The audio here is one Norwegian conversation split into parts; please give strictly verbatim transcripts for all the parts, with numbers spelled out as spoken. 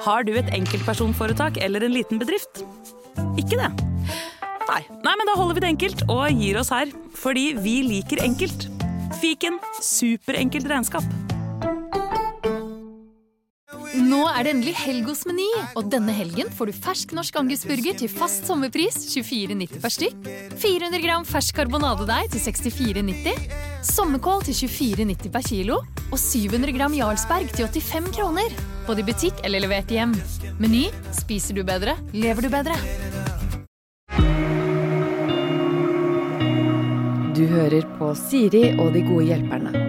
Har du et enkeltpersonforetak eller en liten bedrift? Ikke det? Nei. Nei, men da holder vi det enkelt og gir oss her. Fordi vi liker enkelt. Fiken, superenkelt regnskap. Nå er det endelig helg hos Meny, og denne helgen får du fersk norsk angusburger til fast sommerpris tjuefire nitti per stykk, fire hundre gram fersk karbonadedeig til sekstifire nitti, sommerkål til tjuefire nitti per kilo, og syv hundre gram Jarlsberg til åttifem kroner. Både i butikk eller levert hjem. Meny, spiser du bedre, lever du bedre. Du hører på Siri og de gode hjelperne.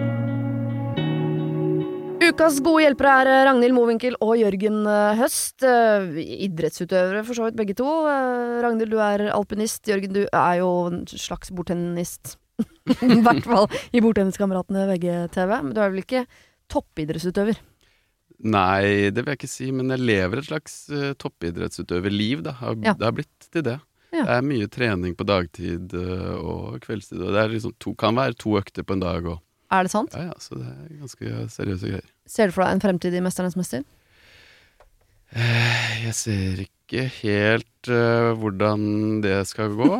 Ukas gode hjelpere er Ragnhild Mowinckel og Jørgen Høst, idrettsutøvere for så vidt begge to. Ragnhild, du er alpinist, Jørgen, du er jo en slags bordtennist. I hvert fall i Bordtenniskameratene V G T V, men du er vel ikke toppidrettsutøver? Nei, det vil jeg ikke si, men jeg lever et slags uh, toppidrettsutøverliv da. Ja. Det har blitt til det. Ja. Det er mye trening på dagtid uh, og kveldstid, og det er liksom to, kan være to økter på en dag også. Er det sant? Ja, ja, så det er ganske seriøse greier. Ser du for deg en fremtid i Mesternes mester? Eh, jeg ser ikke helt uh, hvordan det skal gå.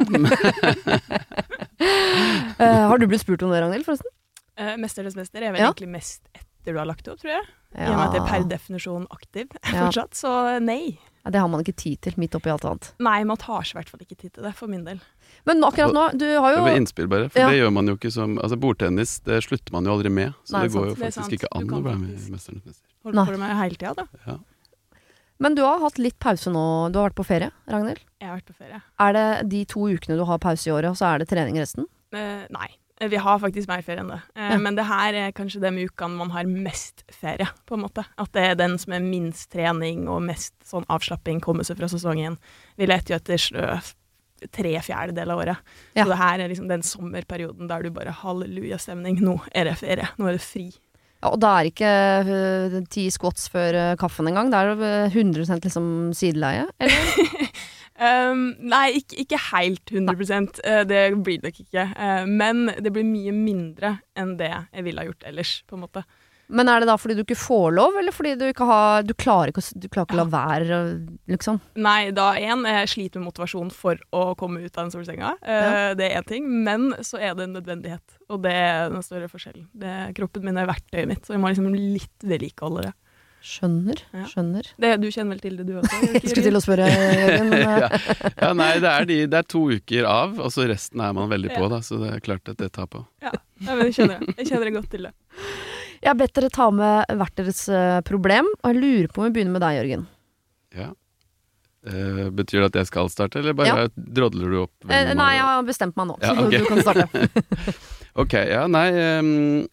uh, har du blitt spurt om det, Ragnhild, forresten? Uh, Mesternes mester er vel ja. egentlig mest etter du har lagt opp, tror jeg. Ja. I og med at det er per definisjon aktiv ja. fortsatt, så nei. Ja, det har man ikke tid til, midt oppi alt annet. Nei, man tar i hvert fall ikke tid til det, for min del. Men akkurat nå, du har jo... Det var innspill bare, for ja. det gjør man jo ikke som... Altså, bordtennis, det slutter man jo aldri med, så Nei, det går sant. jo faktisk ikke an å være med i Mesternes mester. Holder på med hele tiden, da. Ja. Men du har hatt litt pause nå. Du har vært på ferie, Ragnhild? Jeg har vært på ferie. Er det de to ukene du har pause i året, og så er det trening resten? Eh, nei. Vi har faktisk mer ferie enn det. Eh, ja. Men det her er kanskje de ukene man har mest ferie, på en måte. At det er den som er minst trening og mest sånn avslapping kommer seg fra sesongen. Vi leter jo etter snø tre fjerdedel av året. Ja. Så det her er liksom den sommerperioden der du bare halleluja-stemning. Nå er det ferie. Nå er det fri. Ja, og da er ikke uh, ti squats før uh, kaffen en gang. Da er det hundre prosent liksom sideleie, eller? Um, nei, ikke, ikke helt hundre prosent. Uh, det blir det nok ikke. Uh, men det blir mye mindre enn det jeg ville ha gjort ellers, på en måte. Men er det da fordi du ikke får lov, eller fordi du ikke har Du klarer ikke, du klarer ikke å la være, liksom? Nei, da en jeg sliter med motivasjon for å komme ut av den solsenga. Uh, ja. Det er en ting, men så er det en nødvendighet. Og det er den større forskjellen. Det, kroppen min er verktøyet mitt, så jeg må liksom litt vedlikeholde det. Skjønner, ja. skjønner. Det, du kjenner vel til det du også? Jeg skulle til å spørre, Jørgen. Men, ja. ja, nei, det er, de, det er to uker av, og så resten er man veldig på, da, så det er klart at det tar på. Ja, ja men jeg kjenner det. Jeg kjenner det godt til det. Jeg har bedt dere ta med hvert deres uh, problem, og jeg lurer på om vi begynner med deg, Jørgen. Ja. Uh, betyr det at jeg skal starte, eller bare ja. drodler du opp? Uh, nei, jeg har bestemt meg nå, ja, så okay. du kan starte. Ok, ja, nei, um,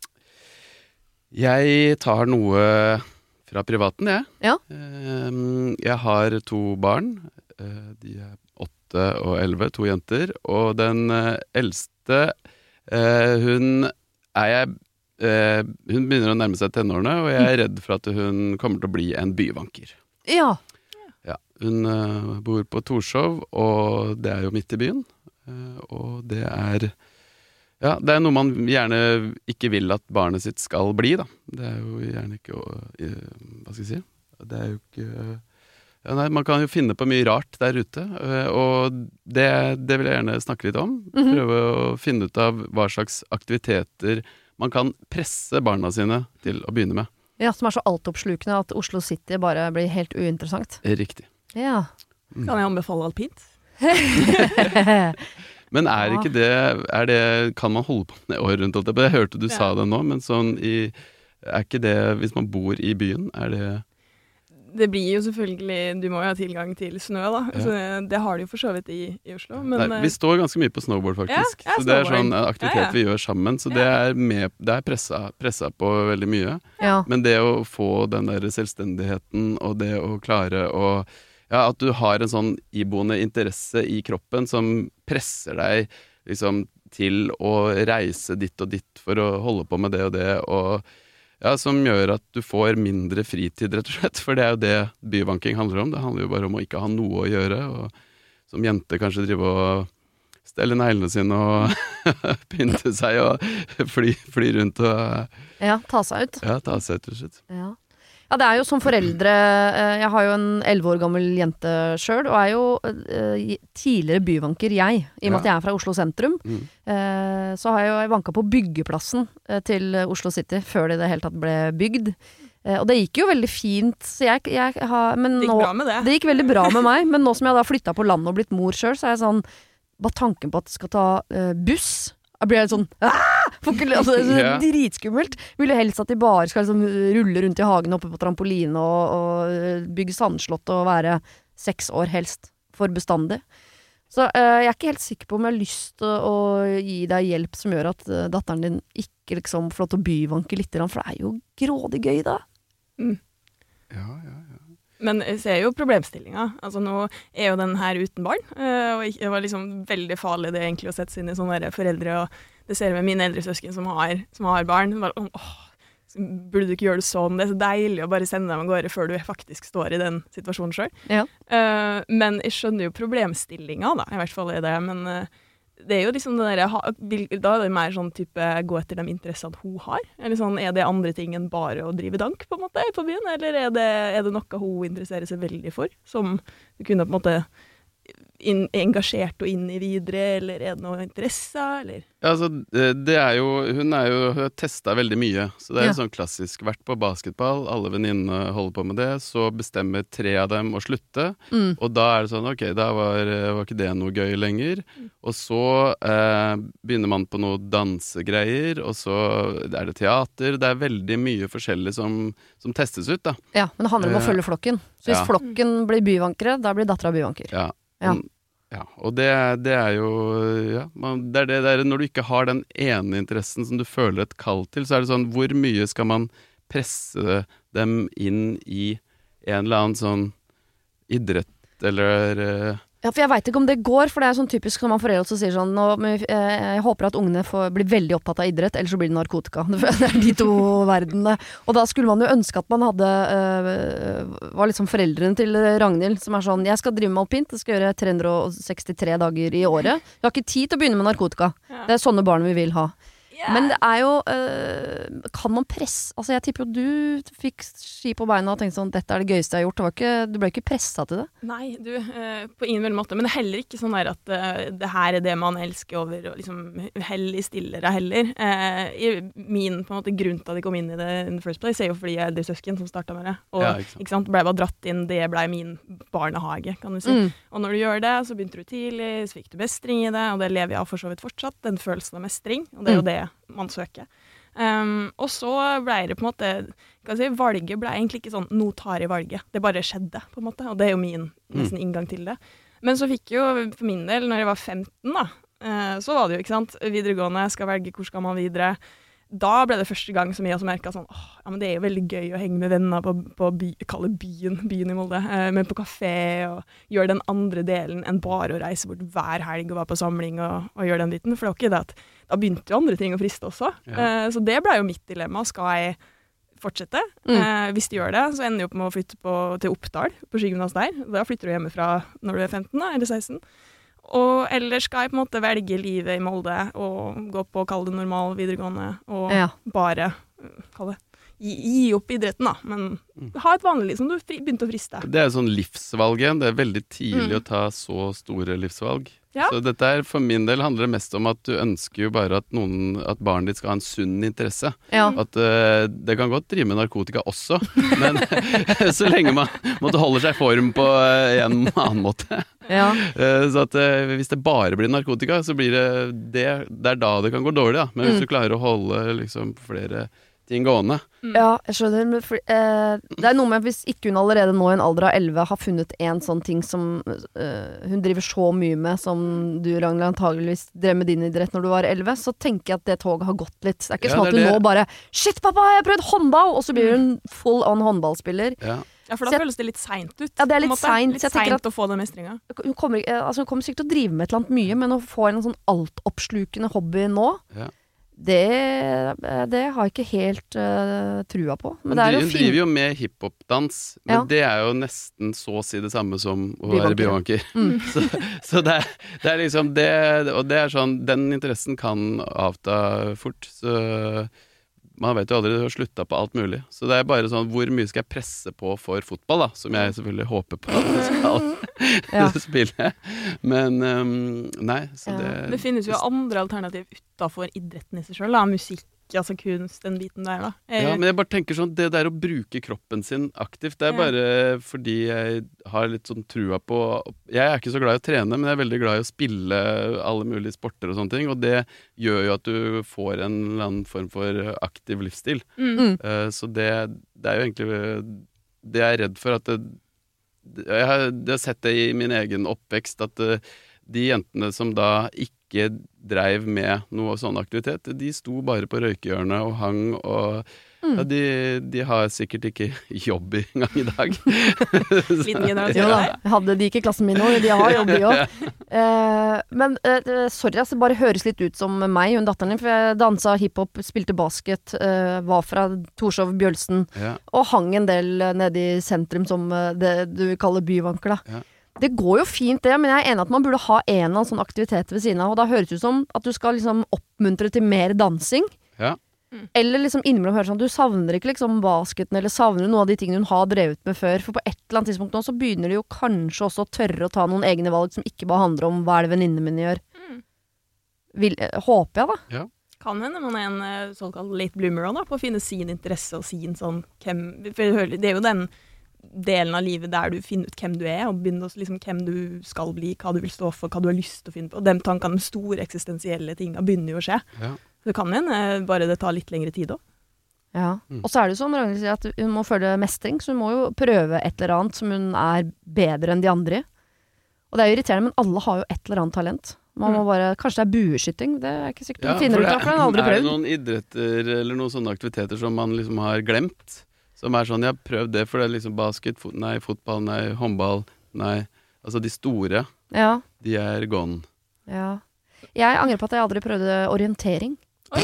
jeg tar noe fra privaten, jeg. Ja. Um, jeg har to barn, uh, de er åtte og elleve, to jenter, og den uh, eldste, uh, hun er jeg Uh, hun begynner å nærme seg tenårene, og jeg er redd for at hun kommer til å bli en byvanker. Ja. ja hun uh, bor på Torshov, og det er jo midt i byen. Uh, og det er ja, det er noe man gjerne ikke vil at barnet sitt skal bli, da. Det er jo gjerne ikke uh, hva skal jeg si? Det er jo ikke uh, ja, nei, man kan jo finne på mye rart der ute, uh, og det, det vil jeg gjerne snakke litt om. Mm-hmm. Prøve å finne ut av hva slags aktiviteter man kan presse barna sine til å begynne med. Ja, som er så altoppslukende at Oslo City bare blir helt uinteressant. Riktig. Ja. Mm. Kan jeg anbefale alpint? Men er ikke det, er det, kan man holde på med år rundt alt det? Jeg hørte du ja. sa det nå, men sånn i, er ikke det, hvis man bor i byen, er det... Det blir jo selvfølgelig, du må jo ha tilgang til snø da, ja. så det har du jo for så vidt i, i Oslo. Men, Nei, vi står ganske mye på snowboard faktisk, ja, så det er sånn aktivitet ja, ja. vi gjør sammen, så det er, med, det er pressa, pressa på veldig mye. Ja. Men det å få den der selvstendigheten, og det å klare å, ja, at du har en sånn iboende interesse i kroppen som presser deg liksom til å reise ditt og ditt for å holde på med det og det, og ja, som gjør at du får mindre fritid, rett og slett. For det er jo det byvanking handler om. Det handler jo bare om å ikke ha noe å gjøre. Og som jente kanskje drive og stelle neglene sine og pynte seg og fly, fly rundt og... Ja, ta seg ut. Ja, ta seg ut, rett og slett. Ja. Ja, det er jo som foreldre eh, Jeg har jo en elleve år gammel jente selv, og er jo eh, tidligere byvanker, jeg. I og med Ja. at jeg er fra Oslo sentrum. Mm. Eh, så har jeg jo vanket på byggeplassen eh, til Oslo City, før det i det hele tatt ble bygd. Eh, og det gikk jo veldig fint, så jeg, jeg har men Det gikk nå, bra med det. det gikk veldig bra med meg, men nå som jeg da flyttet på landet og blitt mor selv, så er jeg sånn, bare tanken på at jeg skal ta eh, buss, jeg blir helt sånn, «Aah!» For ikke- altså, det er så Ja. dritskummelt. Vil jo helst at de bare skal liksom, rulle rundt i hagen oppe på trampoline og, og bygge sandslott og være seks år helst, for bestandig. Så eh, jeg er ikke helt sikker på om jeg har lyst til å, å gi deg hjelp som gjør at eh, datteren din ikke liksom får lov til å byvanke litt, for det er jo grådig gøy da. Mm. Ja, ja, ja. Men jeg ser jo problemstillinga. Altså, nå er jo den her uten barn, øh, og det var liksom veldig farlig det egentlig å sette seg inn i sånne der foreldre, og det ser jeg med mine eldre søsken som har, som har barn. Bare, åh, burde du ikke gjøre det sånn? Det er så deilig å bare sende dem av gårde før du faktisk står i den situasjonen selv. Ja. Uh, men jeg skjønner jo problemstillinga, da, i hvert fall i det. Men uh, det er jo liksom det der, ha, vil, da er det mer sånn type gå etter de interessene hun har. Eller sånn, er det andre ting enn bare å drive dank på en måte på byen? Eller er det, er det noe hun interesserer seg veldig for, som du kunne på en måte inn, engasjert og inn i videre, eller er det noe interesse, eller? Ja, altså, det, det er jo, hun er jo, hun har testet veldig mye, så det er Ja. jo sånn klassisk, vært på basketball, alle venninnene holder på med det, så bestemmer tre av dem å slutte, Mm. og da er det sånn, ok, da var, var ikke det noe gøy lenger, og så eh, begynner man på noe dansegreier, og så er det teater, det er veldig mye forskjellig som, som testes ut da. Ja, men det handler om å Eh, følge flokken. Så hvis ja. flokken blir byvankere, da blir dattera byvanker. Ja. Ja. Men- ja, og det, det er jo ja, man, det er det der, når du ikke har den ene interessen som du føler et kall til, så er det sånn, hvor mye skal man presse dem inn i en eller annen sånn idrett, eller eh, Ja, for jeg vet ikke om det går, for det er sånn typisk som man foreldre også sier sånn, nå, men, eh, jeg håper at ungene får, blir veldig opptatt av idrett, ellers så blir det narkotika. Det er de to verdenene. Og da skulle man jo ønske at man hadde, øh, var liksom foreldrene til Ragnhild, som er sånn, jeg skal drive med alpint, jeg skal gjøre tre hundre sekstitre dager i året. Jeg har ikke tid til å begynne med narkotika. Ja. Det er sånne barn vi vil ha. Men det er jo, øh, kan man presse, altså jeg tipper jo du fikk ski på beina og tenkte sånn, dette er det gøyeste jeg har gjort, det var ikke, du ble ikke presset til det. Nei, du, eh, på ingen vel måte, men det er heller ikke sånn der at eh, det her er det man elsker over, og liksom hellig stillere heller. Eh, i min på en måte grunn til at jeg kom inn i det in the first place, er jo fordi jeg er eldre søsken som startet med det, og Ja, ikke sant. ikke sant, ble bare dratt inn, det ble min barnehage, kan du si. Mm. Og når du gjør det, så begynte du tidlig, så fikk du mestring i det, og det lever jeg av for så vidt fortsatt, den følelsen av mestring, og det er jo det man søker. Um, og så ble det på en måte, kan jeg si, valget ble egentlig ikke sånn, nå tar jeg valget, det bare skjedde på en måte, og det er jo min nesten inngang til det. Men så fikk jo, for min del, når jeg var femten da, uh, så var det jo, ikke sant, videregående, skal velge hvor skal man videre. Da ble det første gang som jeg også merket sånn, åh, ja, men det er jo veldig gøy å henge med venner på, på by, kalle byen, byen i Molde, eh, men på kafé og gjøre den andre delen enn bare å reise bort hver helg og være på samling og, og gjøre den biten. For det var ikke det at, da begynte jo andre ting å friste også. Ja. Eh, så det ble jo mitt dilemma. Skal jeg fortsette? Mm. Eh, hvis de gjør det, så ender jeg opp med å flytte på, til Oppdal, på skigymnas der. Da flytter du hjemmefra når du er femten da, eller seksten. Og ellers skal jeg på en måte velge livet i Molde og gå på, kall det normal videregående, og Ja. bare, uh, kall det, gi, gi opp idretten da, men ha et vanlig liv som du fri, begynte å friste. Det er jo sånn livsvalg igjen. Det er veldig tidlig Mm. å ta så store livsvalg. Ja. Så dette er, for min del handler det mest om at du ønsker jo bare at, noen, at barnet ditt skal ha en sunn interesse. Ja. At uh, det kan godt drive med narkotika også, men så lenge man måtte holde seg i form på uh, en annen måte. Ja. Uh, så at uh, hvis det bare blir narkotika, så blir det det, det er da det kan gå dårlig, da. Men hvis Mm. du klarer å holde liksom flere ting gående. Ja, jeg skjønner, men for, eh, det er noe med hvis ikke hun allerede nå i en alder av elleve har funnet en sånn ting som eh, hun driver så mye med som du, Ragnhild, antageligvis drev med din idrett når du var elleve, så tenker jeg at det toget har gått litt. Det er ikke Ja, sånn at det hun er nå det. bare Shit, pappa, jeg har prøvd håndball! Og så blir hun full on håndballspiller. Ja. Ja, for Så da jeg- føles det litt sent ut. Ja, det er på en litt måte. sent, Litt så jeg tenker sent å få den mestringen. Hun kommer, eh, altså, hun kommer sikkert til å drive med et eller annet mye, men å få en sånn altoppslukende hobby nå, Ja. det, det har jeg ikke helt uh, trua på. Men Hun det er jo driver, fint. driver jo med hiphop-dans, men Ja. det er jo nesten så å si det samme som å være Byvanker. byvanker. Mm. Så, så det, er, det er liksom det, og det er sånn, den interessen kan avta fort, så man vet jo aldri, du har sluttet på alt mulig. Så det er bare sånn, hvor mye skal jeg presse på for fotball, da? Som jeg selvfølgelig håper på at jeg skal ja. spille. Men um, nei, så det... Ja. Det finnes jo andre alternativ utenfor idretten i seg selv, da. Musikk, altså kunst, den biten der, da. Jeg... Ja, men jeg bare tenker sånn, det der å bruke kroppen sin aktivt, det er ja. bare fordi jeg har litt sånn trua på... Jeg er ikke så glad i å trene, men jeg er veldig glad i å spille alle mulige sporter og sånne ting, og det gjør jo at du får en eller annen form for aktiv livsstil. Mm. Uh, så det, det er jo egentlig det jeg er redd for at det, jeg, har, jeg har sett det i min egen oppvekst at uh, de jentene som da ikke dreiv med noe sånn aktivitet, de sto bare på røykehjørnet og hang og mm. ja, de, de har sikkert ikke jobb i gang i dag. Liten generasjon jo da, hadde de ikke klassen min nå, de har jobb i år. Eh, men eh, sorry, altså, det bare høres litt ut som meg og datteren din, for jeg danset hiphop, spilte basket, eh, var fra Torshov Bjølsen, ja. og hang en del nede i sentrum som det du kaller byvanker da. Ja. Det går jo fint det, men jeg er enig at man burde ha en eller annen sånn aktivitet ved siden av, og da høres det ut som at du skal liksom oppmuntre til mer dansing. Ja. Mm. Eller liksom innimellom høre sånn, du savner ikke liksom basketen, eller savner noe av de tingene hun har drevet med før, for på et eller annet tidspunkt nå så begynner de jo kanskje også å tørre å ta noen egne valg som ikke bare handler om hva er det venninnene mine gjør. Mm. Vil, håper jeg da. Ja. Kan hende man er en såkalt late bloomer da, på å finne sin interesse og sin sånn, hvem, for det er jo den delen av livet der du finner ut hvem du er, og begynner liksom hvem du skal bli, hva du vil stå for, hva du har lyst til å finne på. Og de tankene, de store eksistensielle tingene begynner jo å skje. Ja. Så det kan hende, bare det tar litt lengre tid også. Ja, mm. og så er det som Ragnhild sier, at hun må føle mestring, så hun må jo prøve et eller annet som hun er bedre enn de andre. Og det er jo irriterende, men alle har jo et eller annet talent. Man må bare, kanskje det er bueskytting, det er ikke sikkert. Ja, hun finner ut av, for hun har aldri prøvd. Er det noen idretter eller noen sånne aktiviteter som man liksom har glemt? Som er sånn, jeg har prøvd det, for det er liksom basket, fot, nei, fotball, nei, håndball, nei. Altså de store, ja. de er gone. Ja. Jeg angrer på at jeg aldri prøvde orientering. Oi!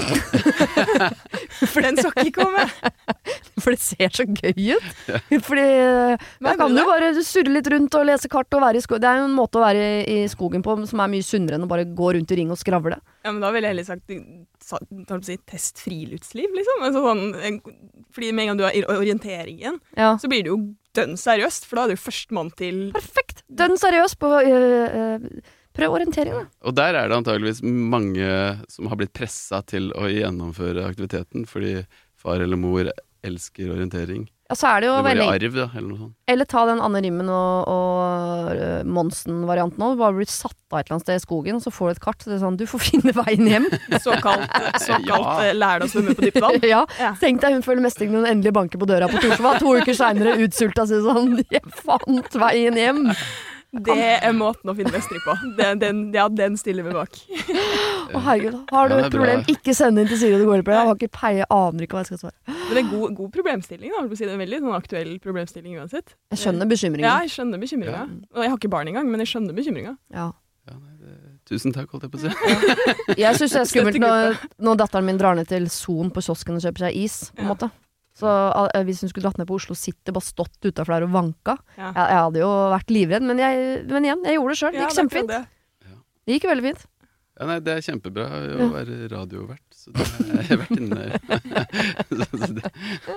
For den så ikke komme. For det ser så gøy ut. Ja. Fordi der kan du bare surre litt rundt og lese kart og være i skogen. Det er jo en måte å være i, i skogen på som er mye sunnere enn å bare gå rundt i ring og skravle. Ja, men da ville jeg heller sagt si, test friluftsliv, liksom. Altså, sånn, fordi med en gang du har orienteringen, ja. så blir det jo dønn seriøst, for da er du førstemann til... Perfekt! Dønn seriøst på... Øh, øh, Prøv orientering, da. Og der er det antageligvis mange som har blitt presset til å gjennomføre aktiviteten, fordi far eller mor elsker orientering. Ja, så er det jo det går veldig... i arv, da, eller noe sånt. Eller ta den Anne Rimmen og, og uh, Monsen-varianten nå. Du bare blir satt av et eller annet sted i skogen, så får du et kart. Så det er sånn, du får finne veien hjem. Såkalt, såkalt ja. lær deg å svømme på dypt vann. ja. ja, tenk deg hun føler mestring når hun endelig banker på døra på Torshov. To uker senere utsulta seg sånn, jeg fant veien hjem. Det er måten å finne mestring på. Den, den, ja, den stiller vi bak. Å herregud, har du ja, et problem? Bra. Ikke send inn til Siri det går på. Jeg har ikke peie, aner ikke hva jeg skal svare. Men det er god, god problemstilling, da. Det er en veldig sånn, aktuell problemstilling uansett. Jeg skjønner bekymringen. Ja, jeg skjønner bekymringen. Ja. Og jeg har ikke barn engang, men jeg skjønner bekymringen. Ja. Ja, nei, det, tusen takk, holdt jeg på å si. Ja. Jeg synes det er skummelt når, når datteren min drar ned til Son på kiosken og kjøper seg is, på en ja. måte. Så uh, hvis hun skulle dratt ned på Oslo City, bare stått utenfor der og vanka. Ja. Jeg, jeg hadde jo vært livredd, men, jeg, men igjen, jeg gjorde det selv. Det gikk ja, kjempefint. Det. Ja. Det gikk veldig fint. Ja, nei, det er kjempebra å ja. være radiovert, så det har jeg vært inne der.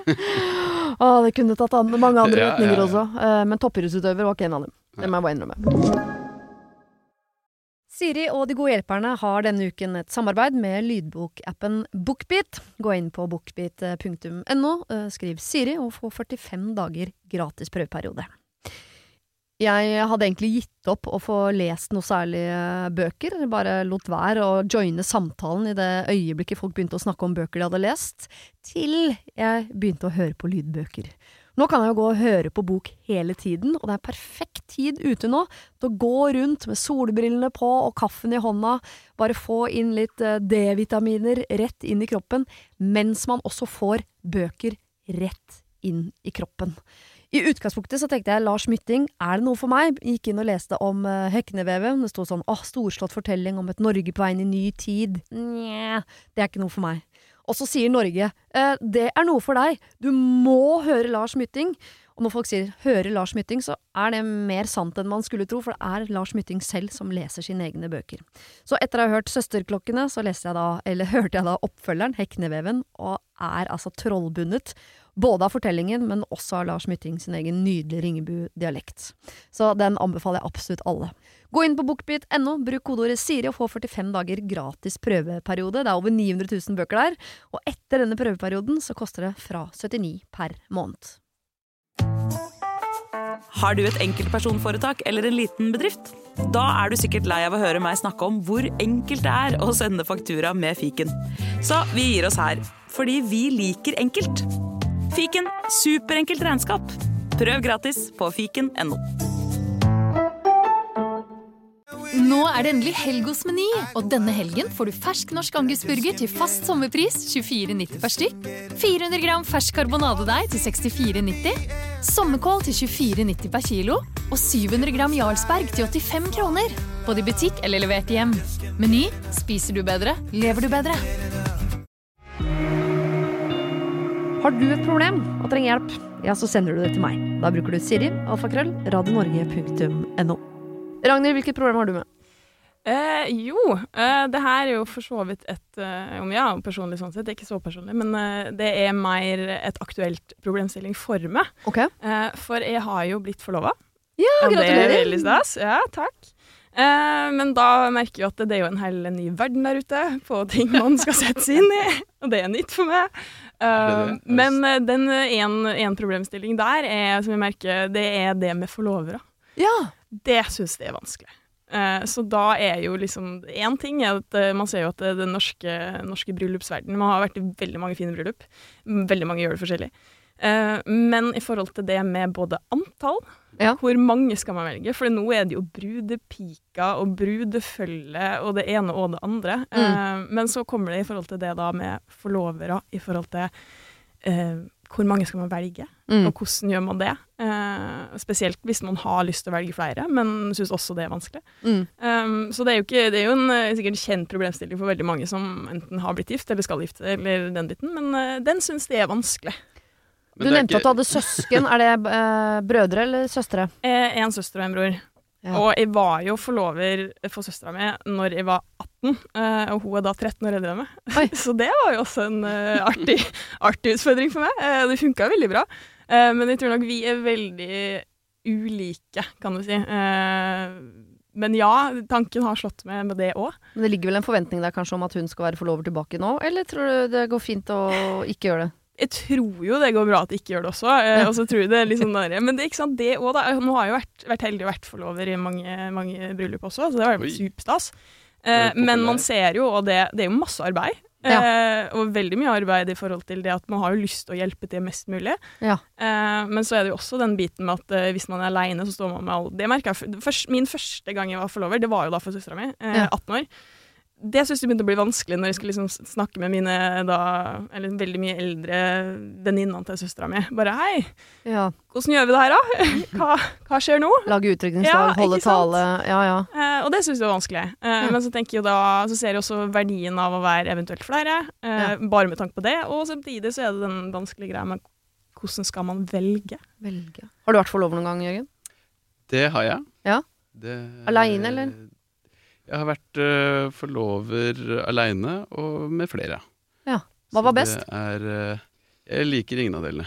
Åh, det kunne tatt an, mange andre ja, retninger ja, ja. også, uh, men toppidrettsutøver var ikke en av dem. Det må jeg bare innrømme. Siri og De gode hjelperne har denne uken et samarbeid med lydbokappen Bookbeat. Gå inn på bookbeat punktum no, skriv Siri og få førtifem dager gratis prøveperiode. Jeg hadde egentlig gitt opp å få lest noe særlig bøker, bare lot være å joine samtalen i det øyeblikket folk begynte å snakke om bøker de hadde lest, til jeg begynte å høre på lydbøker. Nå kan jeg jo gå og høre på bok hele tiden, og det er perfekt tid ute nå til å gå rundt med solbrillene på og kaffen i hånda, bare få inn litt D-vitaminer rett inn i kroppen, mens man også får bøker rett inn i kroppen. I utgangspunktet så tenkte jeg, Lars Mytting, er det noe for meg? Gikk inn og leste om uh, Heknevevet. Det stod sånn, åh, storslått fortelling om et Norge på vei inn i ny tid. Nja, det er ikke noe for meg. Og så sier Norge, eh, det er noe for deg. Du må høre Lars Mytting. Og når folk sier høre Lars Mytting, så er det mer sant enn man skulle tro, for det er Lars Mytting selv som leser sine egne bøker. Så etter å ha hørt Søsterklokkene, så leste jeg da, eller hørte jeg da oppfølgeren, Hekneveven, og er altså trollbundet, både av fortellingen, men også av Lars Mytting sin egen nydelige Ringebu-dialekt. Så den anbefaler jeg absolutt alle. Gå inn på bookbeat punktum no, bruk kodeordet Siri og få førtifem dager gratis prøveperiode. Det er over ni hundre tusen bøker der, og etter denne prøveperioden så koster det fra syttini per måned. Har du et enkeltpersonforetak eller en liten bedrift? Da er du sikkert lei av å høre meg snakke om hvor enkelt det er å sende faktura med fiken. Så vi gir oss her, fordi vi liker enkelt. Fiken, superenkelt regnskap. Prøv gratis på fiken punktum no. Nå er det endelig helg hos Meny, og denne helgen får du fersk norsk angusburger til fast sommerpris tjuefire nitti per stykk, fire hundre gram fersk karbonadedeig til sekstifire nitti, sommerkål til tjuefire nitti per kilo, og syv hundre gram Jarlsberg til åttifem kroner. Både i butikk eller levert hjem. Meny, spiser du bedre, lever du bedre. Har du et problem og trenger hjelp, ja, så sender du det til meg. Da bruker du Siri, alfakrøll, radionorge punktum no. Ragnhild, hvilket problem har du med? Eh, jo, eh, det her er jo for så vidt et, eh, om ja, personlig sånn sett, det er ikke så personlig, men eh, det er mer et aktuelt problemstilling for meg. Ok. Eh, for jeg har jo blitt forlovet. Ja, gratulerer. Det er veldig stas. Ja, takk. Eh, men da merker jeg at det er jo en hel ny verden der ute på ting man skal sette seg inn i, og det er nytt for meg. Uh, men uh, den en, en problemstilling der er, som jeg merker, det er det med forlovere. Ja. Det synes jeg er vanskelig. Uh, så da er jo liksom, en ting er at uh, man ser jo at uh, den norske, norske bryllupsverden, man har vært i veldig mange fine bryllup, veldig mange gjør det forskjellig. Uh, men i forhold til det med både antall, ja. Hvor mange skal man velge? For nå er det jo brudepika og brudefølge og det ene og det andre. Mm. Uh, men så kommer det i forhold til det da med forlovere, i forhold til uh, hvor mange skal man velge, mm. og hvordan gjør man det? Uh, spesielt hvis man har lyst til å velge flere, men synes også det er vanskelig. Mm. Um, så det er jo, ikke, det er jo en sikkert kjent problemstilling for veldig mange som enten har blitt gift eller skal gifte, eller den biten, men uh, den synes det er vanskelig. Du nevnte ikke... at du hadde søsken. Er det uh, brødre eller søstre? Eh, en søster og en bror. Ja. Og jeg var jo forlover for søstera mi når jeg var atten, uh, og hun er da tretten år eldre enn meg. Så det var jo også en uh, artig, artig utfordring for meg. Uh, det funket veldig bra. Uh, men jeg tror nok vi er veldig ulike, kan du si. Uh, men ja, tanken har slått med med det også. Men det ligger vel en forventning der kanskje om at hun skal være forlover tilbake nå, eller tror du det går fint å ikke gjøre det? Jeg tror jo det går bra at jeg ikke gjør det også, eh, og så tror jeg det er liksom der, men det er ikke sant, det også da, nå har jeg jo vært, vært heldig og vært forlover i mange, mange bryllup også, så det var jo superstas. Eh, men man ser jo, og det, det er jo masse arbeid, eh, ja. Og veldig mye arbeid i forhold til det at man har jo lyst til å hjelpe til mest mulig. Ja. Eh, men så er det jo også den biten med at eh, hvis man er alene, så står man med alle. Det merket jeg, først, min første gang jeg var forlover, det var jo da for søstera mi, eh, atten år. Det synes jeg begynte å bli vanskelig når jeg skulle liksom snakke med mine da, eller veldig mye eldre venninnene til søstera mi. Bare hei, ja. Hvordan gjør vi det her da? Hva, hva skjer nå? Lage utdrikningslag, ja, holde tale, ja, ja. Eh, og det synes jeg var vanskelig. Eh, ja. Men så tenker jeg da, så ser jeg også verdien av å være eventuelt flere, eh, ja. Bare med tanke på det, og samtidig så er det den vanskelige greia med hvordan skal man velge? Velge. Har du vært forlover noen gang, Jørgen? Det har jeg. Ja? Det, Alene, eller? Jeg har vært uh, forlover alene og med flere. Ja. Hva var best? Det er, uh, jeg liker ingen av delene.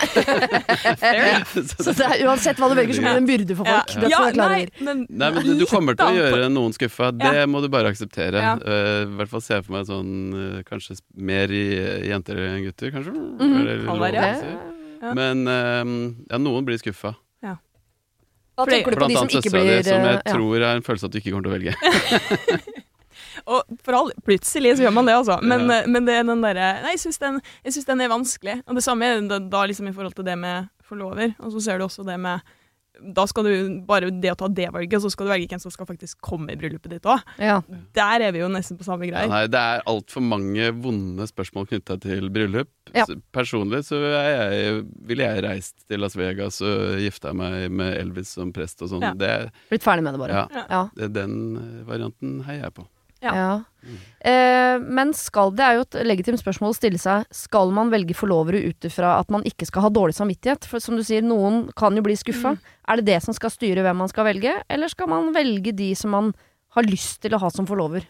Så det er, uansett hva du velger, så blir det en byrde for folk. Ja, ja, nei, men, nei, men du, du kommer til å gjøre noen skuffa. Det ja. Må du bare akseptere. Ja. Uh, I hvert fall se for meg sånn, uh, kanskje mer i jenter enn gutter, kanskje. Mm-hmm. Kan være, ja. Ja. Men uh, ja, noen blir skuffa. Hva tenker du på de som ikke blir... Det, som jeg ja. Tror er en følelse at du ikke kommer til å velge. Og for all, plutselig så gjør man det også. Men, ja. Men det er den der... Nei, jeg synes den, jeg synes den er vanskelig. Og det samme er da, da liksom i forhold til det med forlover. Og så ser du også det med... Da skal du bare det å ta det valget, så skal du velge hvem som skal faktisk komme i bryllupet ditt også. Ja. Der er vi jo nesten på samme greie. Ja, nei, det er alt for mange vonde spørsmål knyttet til bryllup. Ja. Personlig så er jeg, ville jeg reist til Las Vegas og gifta meg med Elvis som prest og sånn. Ja. Blitt ferdig med det bare. Ja, ja. Det, den varianten heier jeg på. Ja. Ja. Eh, men skal, det er jo et legitimt spørsmål å stille seg, skal man velge forlovere ut ifra at man ikke skal ha dårlig samvittighet? For som du sier, noen kan jo bli skuffa. Mm. Er det det som skal styre hvem man skal velge, eller skal man velge de som man har lyst til å ha som forlover?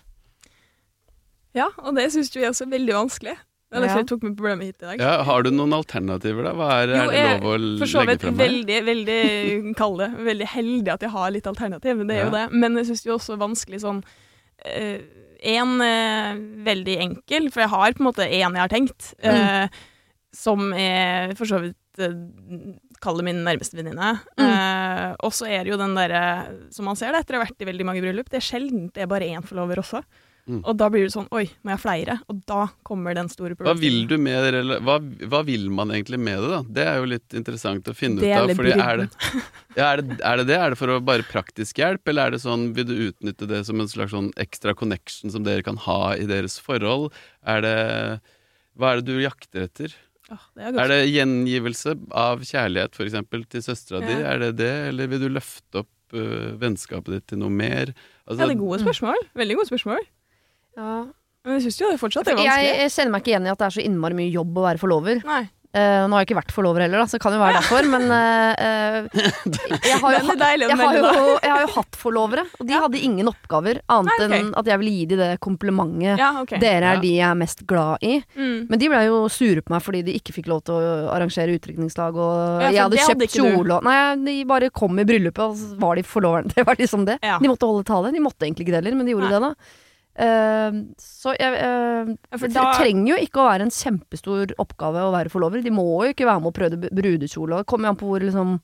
Ja, og det synes vi også er veldig vanskelig. Det er derfor Ja. jeg tok med problemet hit i dag. Ja, har du noen alternativer, da? Hva er, Jo, er det jeg- lov å For så legge vidt frem her? veldig, veldig, kall det, veldig heldig at jeg har litt alternativ, det er jo Ja. det. Men jeg synes det er også vanskelig sånn, eh, en eh, veldig enkel, for jeg har på en måte en jeg har tenkt, eh, som er for så vidt, eh, kall det min nærmeste venninne. Mm. Eh, og så er det jo den der, som man ser det etter å ha vært i veldig mange bryllup, det er sjelden det er bare én forlover også. Mm. Og da blir det sånn, oi, må jeg ha flere? Og da kommer den store Hva vil problemstillingen. du med det, eller hva, hva vil man egentlig med det, da? Det er jo litt interessant å finne ut av. Dele Fordi er det, byrden. ja, er, det, er det det? Er det for å bare praktisk hjelp, eller er det sånn, vil du utnytte det som en slags sånn ekstra connection som dere kan ha i deres forhold? Er det, hva er det du jakter etter? Åh, det er godt. Er det gjengivelse av kjærlighet, for eksempel, til søstera di? Ja. Er det det, eller vil du løfte opp øh, vennskapet ditt til noe mer? Altså, Ja, det er gode spørsmål. Veldig gode spørsmål. Ja. Men jeg synes jo det fortsatt er vanskelig. Jeg, jeg kjenner meg ikke igjen i at det er så innmari mye jobb å være forlover. Nei. Eh, nå har jeg ikke vært forlover heller, da, så det kan jo være derfor, men eh, eh, jeg, har jo, Den er deilig å jeg, har melde, jo, da. jeg har jo hatt forlovere, og de hadde ingen oppgaver annet Nei, ok. enn at jeg ville gi de det komplimentet. Ja, ok. Dere er Ja. de jeg er mest glad i. Mm. Men de ble jo sure på meg fordi de ikke fikk lov til å arrangere utdrikningslag, og Ja, for jeg hadde det hadde kjøpt ikke du. kjole og Nei, de bare kom i bryllupet, og så var de forloverne. Det var liksom det. Ja. De måtte holde tale. De måtte egentlig ikke det heller, men de gjorde Nei. det, da. Eh, så jeg, eh, Ja, for det da- trenger jo ikke å være en kjempestor oppgave å være forlover. De må jo ikke være med å prøve brudekjole. Og det kommer jo an på hvor liksom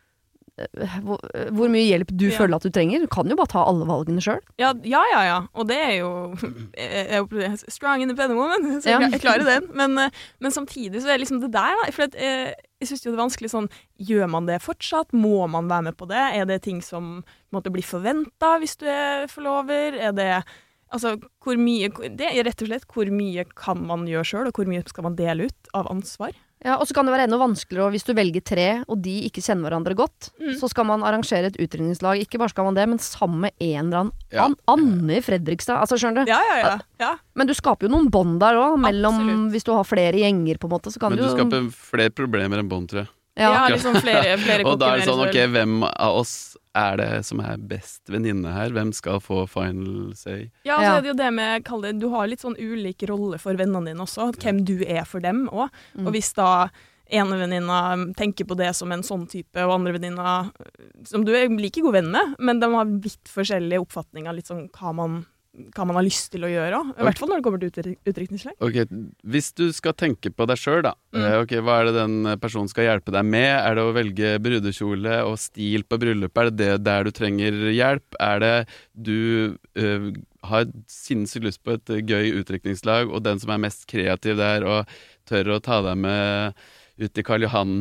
eh, hvor, hvor mye hjelp du Ja. føler at du trenger. Du kan jo bare ta alle valgene sjøl. Ja, ja, ja, ja. Og det er jo jeg, jeg, jeg, strong independent woman, så Ja. jeg, jeg klarer den. Men, eh, men samtidig så er det liksom det der, da. For at, eh, jeg synes jo det er vanskelig sånn, gjør man det fortsatt? Må man være med på det? Er det ting som på en måte blir forventa hvis du er forlover? Er det Altså, hvor mye Det er rett og slett hvor mye kan man gjøre sjøl, og hvor mye skal man dele ut av ansvar? Ja, og så kan det være enda vanskeligere hvis du velger tre, og de ikke kjenner hverandre godt. Mm. Så skal man arrangere et utdrikningslag. Ikke bare skal man det, men sammen med en eller annen Ja. An Anne i Fredrikstad. Altså, skjønner du? Ja, ja, ja. ja. Men du skaper jo noen bånd der òg, mellom Absolutt. hvis du har flere gjenger, på en måte. Så kan Men du du jo skaper flere problemer enn bånd, tror jeg. Ja, ja. liksom flere, flere Og da er det sånn, kokker ok, hvem av oss er det som er best venninne her? Hvem skal få final say? Ja, så Ja. er det jo det med, kall det, du har litt sånn ulik rolle for vennene dine også, hvem du er for dem også. Mm. Og hvis da ene venninna tenker på det som en sånn type, og andre venninna som du er like god venn med, men de har vidt forskjellige oppfatninger, litt sånn hva man, hva man har lyst til å gjøre også. I hvert fall når det kommer til utdrik- utdrikningslag. Ok, hvis du skal tenke på deg selv da, Mm. eh, ok, hva er det den personen skal hjelpe deg med? Er det å velge brudekjole og stil på bryllup? Er det det der du trenger hjelp? Er det du eh, har sinnssykt lyst på et eh, gøy utdrikningslag, og den som er mest kreativ der og tør å ta deg med ut i Karl Johan?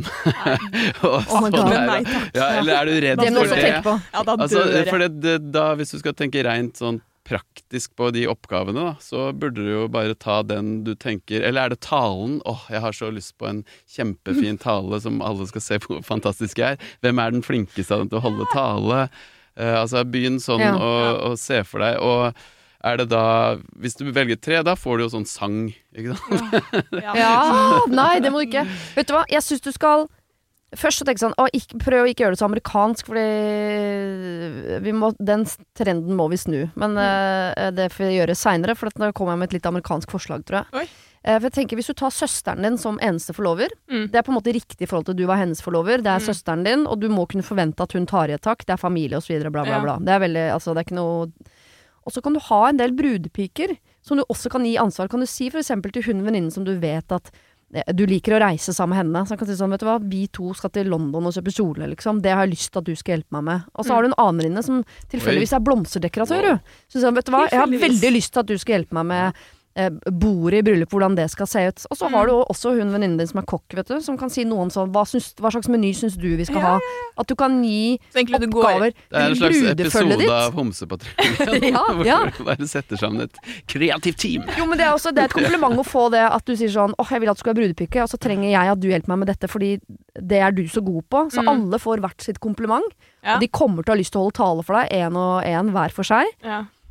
og Oh my sånn God. der, Nei, da. takk. Ja, eller er du redd Det må du for også det? tenke på. Ja, da Altså, dør jeg. for det, det, da, hvis du skal tenke rent sånn praktisk på de oppgavene, da, så burde du jo bare ta den du tenker. Eller er det talen? Åh, jeg har så lyst på en kjempefin tale som alle skal se hvor fantastisk jeg er. Hvem er den flinkeste av dem til å holde tale? Eh, altså, begynn sånn Ja. og, og se for deg. Og er det da Hvis du velger tre, da får du jo sånn sang, ikke sant? Ja. Ja, nei, det må du ikke. Vet du hva, jeg syns du skal først så tenke sånn, å, ikke, prøv å ikke gjøre det så amerikansk, fordi vi må, den trenden må vi snu. Men eh, det får vi gjøre seinere, for da kommer jeg med et litt amerikansk forslag, tror jeg. Oi. Eh, for jeg tenker, hvis du tar søsteren din som eneste forlover, Mm. det er på en måte riktig i forhold til at du var hennes forlover, det er Mm. søsteren din, og du må kunne forvente at hun tar i et tak, det er familie og så videre, bla bla Ja. bla. Det er veldig, altså det er ikke noe. Og så kan du ha en del brudepiker som du også kan gi ansvar. Kan du si for eksempel til hun venninnen som du vet at eh, du liker å reise sammen med henne. Så han kan si sånn, vet du hva, vi to skal til London og kjøpe kjole, liksom. Det har jeg lyst til at du skal hjelpe meg med. Og så Mm. har du en annen venninne som tilfeldigvis er blomsterdekoratør, du. Så sånn, vet du hva, jeg har Tilfeldigvis. veldig lyst til at du skal hjelpe meg med eh, bordet i bryllup, hvordan det skal se ut. Og så har Mm. du også hun venninnen din som er kokk, vet du, som kan si noe om sånn, hva, syns, hva slags meny syns du vi skal Ja, ha? At du kan gi Så egentlig du går oppgaver Det er en til slags brudefølget episode ditt. av Homsepatruljen. Ja, hvor ja. du bare setter sammen et kreativt team. Jo, men det er også det er et kompliment å få det at du sier sånn, åh, jeg vil at du skal være brudepike, og så trenger jeg at du hjelper meg med dette, fordi det er du så god på. Så Mm. alle får hvert sitt kompliment, Ja. og de kommer til å ha lyst til å holde tale for deg, en og en hver for seg. Ja.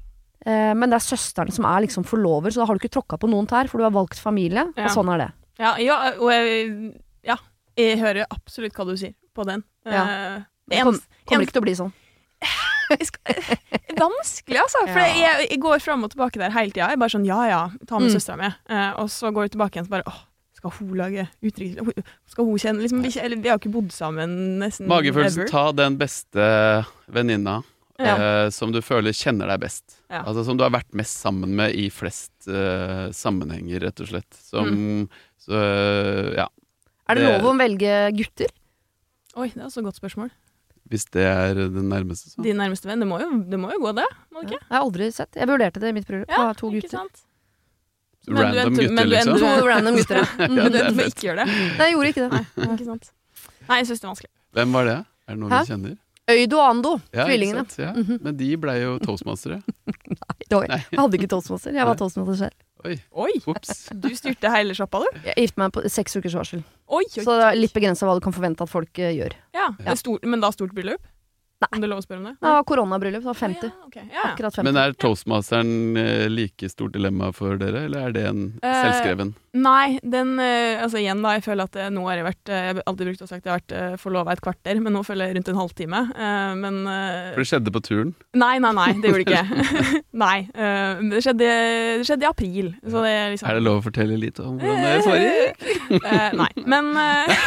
Eh, men det er søsteren som er liksom forlover, så da har du ikke tråkka på noen tær, for du har valgt familie, Ja. og sånn er det. Ja, ja, og jeg, ja, jeg hører absolutt hva du sier på den. Ja. Eh, Det kom, kommer ikke til å bli sånn. Jeg skal, vanskelig, altså. For Ja. jeg, jeg går fram og tilbake der hele tida. Jeg er bare sånn, ja ja, ta med Mm. søstera mi. Eh, og så går jeg tilbake igjen og bare åh, skal hun lage utrykk? Skal hun kjenne liksom, vi, eller, vi har ikke bodd sammen nesten Magefølelsen, ever. ta den beste venninna Ja. eh, som du føler kjenner deg best. Ja. Altså som du har vært mest sammen med i flest eh, sammenhenger, rett og slett. Som, Mm. så, eh, ja. Er det Det- lov å velge gutter? Oi, det er også et godt spørsmål. Hvis det er den nærmeste, så. Din nærmeste venn, det må jo, det må jo gå det, må det Ja. ikke? Jeg har aldri sett. Jeg vurderte det i mitt bryllup. Ja, Ha to ikke gutter. sant? Så Men du random endte- gutter, men du liksom. endte- To random gutter, ja. Mm. Ja, Men det du er må fett. ikke gjøre det. Nei, jeg gjorde ikke det. Nei, ikke sant. Nei, jeg syns det er vanskelig. Hvem var det? Er det noen Hæ? vi kjenner? Øydo og Ando, Ja, ikke tvillingene. sant? Ja. Mhm. Men de ble jo toastmastere. Oi, Nei. jeg hadde ikke toastmaster. Jeg var Nei. toastmaster selv. Oi, Oi, ops. du styrte hele sjappa, du? Jeg gifte meg på seks ukers varsel. Oi, oi. Så det er litt begrenset hva du kan forvente at folk eh, gjør. Ja, det er stor, men da stort bryllup? Nei. Om det er lov å spørre om det? Det var koronabryllup, det var femti. Ja, ok. Ja. Akkurat femti. Men er toastmasteren eh, like stort dilemma for dere, eller er det en Eh, selvskreven? Nei, den eh, Altså igjen, da. Jeg føler at eh, nå har jeg vært eh, Jeg har alltid brukt å sagt jeg har vært uh, forlova et kvarter, men nå føler jeg rundt en halvtime. Eh, men eh, For det skjedde på turen? Nei, nei, nei. Det gjorde det ikke. nei. eh, men det skjedde, det skjedde i april. Så det er liksom Er det lov å fortelle litt om hvordan det foregikk? Eh, nei. Men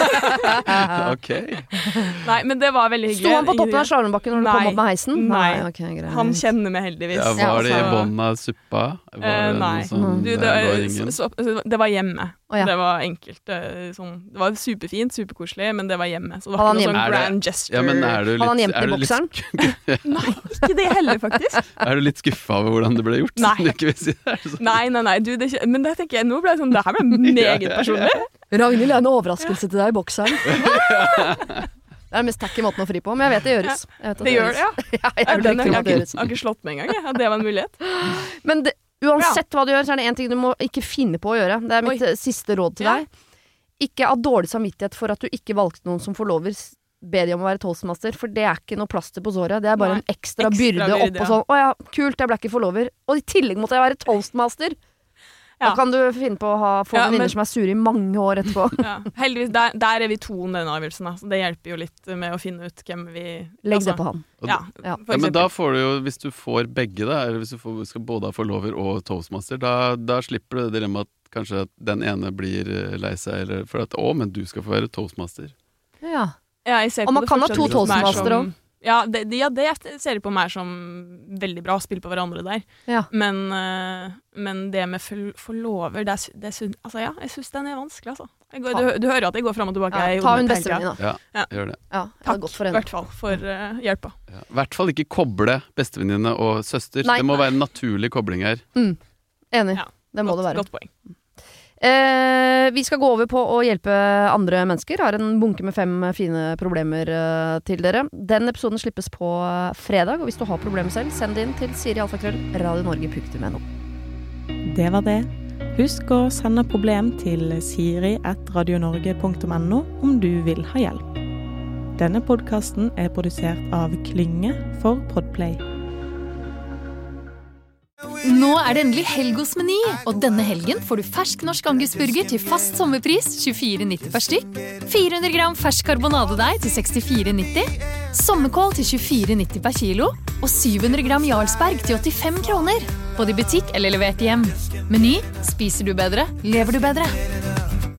eh, Ok. Nei, men det var veldig hyggelig. Sto han på toppen av slalåmbakken når du Nei. kom opp med heisen? Nei. ok, greit. Han kjenner meg heldigvis. Ja, var det i altså- bånn av suppa? Var Eh, det nei. noe sånn, Du, det, der var var- ingen? så, så, det var hjemme. Å, ja. Det var enkelt. eh, Sånn, det var superfint, superkoselig, men det var hjemme. Så det Hadde var han ikke noe hjemme? sånn Er det- grand gesture. Ja, men er du Hadde han litt, gjemt er i du litt, bokseren? sk- Nei, ikke det heller, faktisk. er du litt skuffa over hvordan det ble gjort? Nei. Du ikke vil si det? Er det sånn? Nei, nei, nei. Du, det, er ikke- men det tenker jeg, nå ble det sånn Det her ble meget personlig. Ragnhild er en overraskelse til deg i bokseren. Det er den mest tacky måten å fri på, men jeg vet det gjøres. Jeg vet at Det gjør det, ja. ja. jeg Ja, er den, riktig jeg, om har at det ikke, gjøres. jeg har ikke slått meg engang, jeg. At det var en mulighet. Men det, uansett hva du gjør, så er det én ting du må ikke finne på å gjøre. Det er mitt Oi. eh, siste råd til Ja. deg. Ikke ha dårlig samvittighet for at du ikke valgte noen som forlover. s- Be de om å være toastmaster, for det er ikke noe plaster på såret. Det er bare Nei. en ekstra, Ekstra byrde byrde, opp og ja. sånn. Å ja, kult, jeg ble ikke forlover. Og i tillegg måtte jeg være toastmaster. Ja. Da kan du finne på å ha, få Ja, venninner men- som er sure i mange år etterpå. Ja. Heldigvis, der, der er vi to om denne avgjørelsen. Da. Så det hjelper jo litt med å finne ut hvem vi Legg altså, det på han. Og Ja, Ja. for Ja, men da eksempel. får du jo, hvis du får begge, da, eller hvis du får, skal både ha forlover og toastmaster, da, da slipper du det dilemmaet at kanskje at den ene blir eh, lei seg, eller for at 'å, men du skal få være toastmaster'. Ja. Ja, jeg ser Og på man det kan ha fortsatt to litt mer toastmastere som- Ja, det, det- ja, det ser jeg på mer som veldig bra å spille på hverandre der. Ja. Men, eh, men det med for, forlover, det er, sy- det er synd. Altså ja, jeg syns den er vanskelig, altså. Jeg går, du, du hører at jeg går fram og tilbake. Ja, i ta hodet hun hele tida. bestevenninna. Ja, Ja. gjør det. Ja, det Takk, er godt for i henne. hvert fall, for eh, hjelpa. Ja. I hvert fall ikke koble bestevenninne og søster. Nei. Det må være en naturlig kobling her. Enig. Ja, Det må godt, det være. Godt poeng. Eh, vi skal gå over på å hjelpe andre mennesker. Har en bunke med fem fine problemer eh, til dere. Den episoden slippes på eh, fredag, og hvis du har problemer selv, send det inn til Siri Alfakrøll, radionorge punktum no. Det var det. Husk å sende problem til siri at radionorge punktum no om du vil ha hjelp. Denne podcasten er produsert av Klynge for Podplay. Nå er det endelig helg hos Meny, og denne helgen får du fersk norsk angusburger til fast sommerpris tjuefire nitti per stykk, fire hundre gram fersk karbonadedeig til sekstifire nitti, sommerkål til tjuefire nitti per kilo, og syv hundre gram Jarlsberg til åttifem kroner. Både i butikk eller levert hjem. Meny, spiser du bedre, lever du bedre.